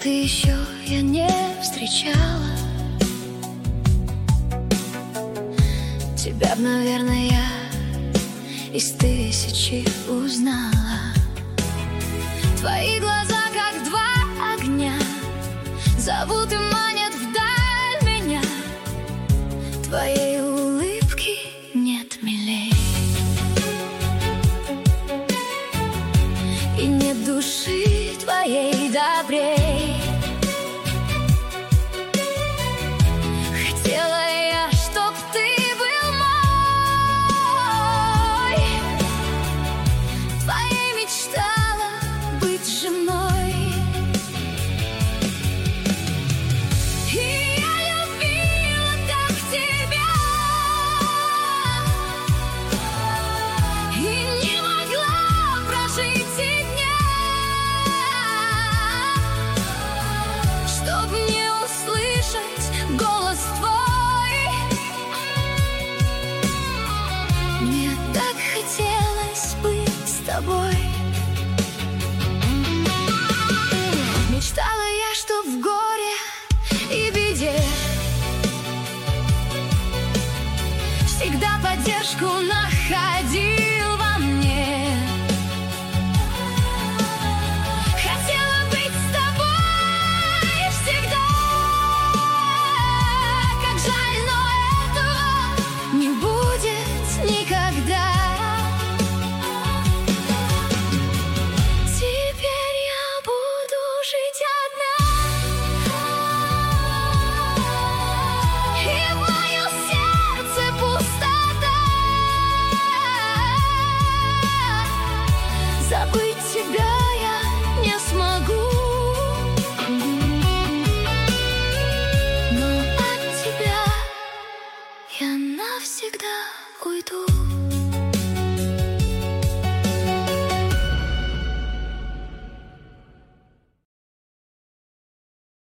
ты еще я не встречала. Тебя б, наверное, я из тысячи узнала. Твои глаза, как два огня, зовут и манят вдаль меня. Твоей улыбки нет милей, и нет души твоей добрей.